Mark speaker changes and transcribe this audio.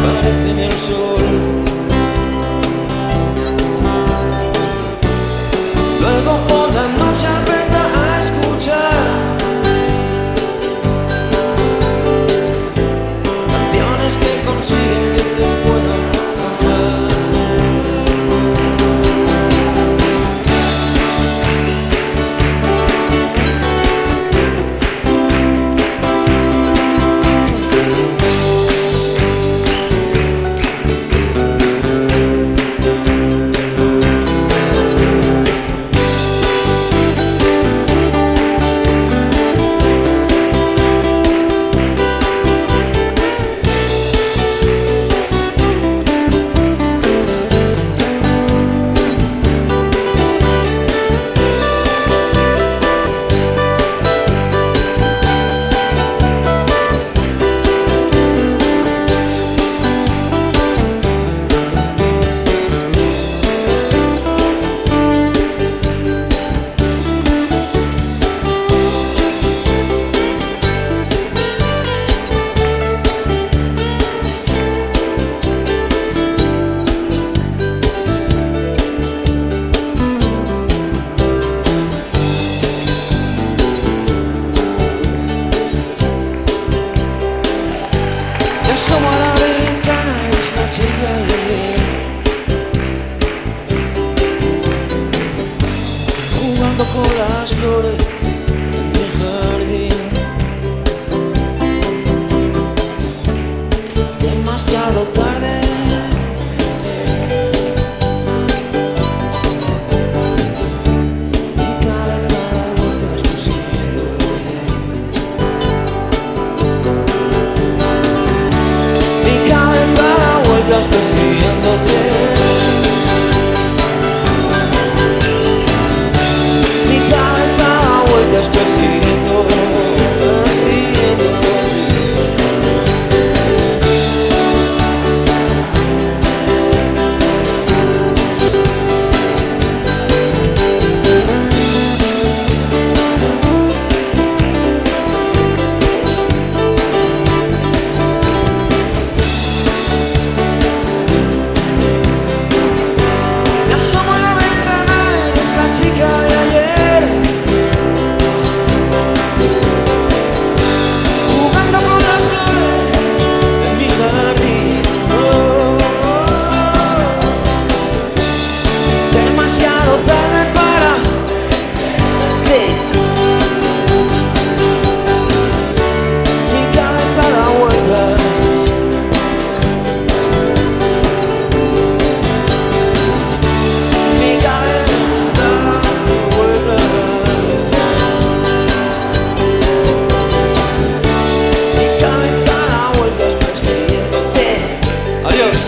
Speaker 1: parecen el sol. Luego por la noche aprenda a escuchar canciones que consiguen que te puedan encontrar. Asomo a la ventana, es la chica de ayer, jugando con las flores en mi jardín. Demasiado tarde, mi cabeza da vueltas persiguiéndote. Mi cabeza da vueltas persiguiéndote. Mi cabeza da vueltas persiguiéndote. Me asomo a la ventana, es la chica de ayer, jugando con las flores en mi jardín. Demasiado tarde para ti. Mi cabeza da vueltas. Mi cabeza da vueltas. Mi cabeza da vueltas persiguiéndote. Adiós.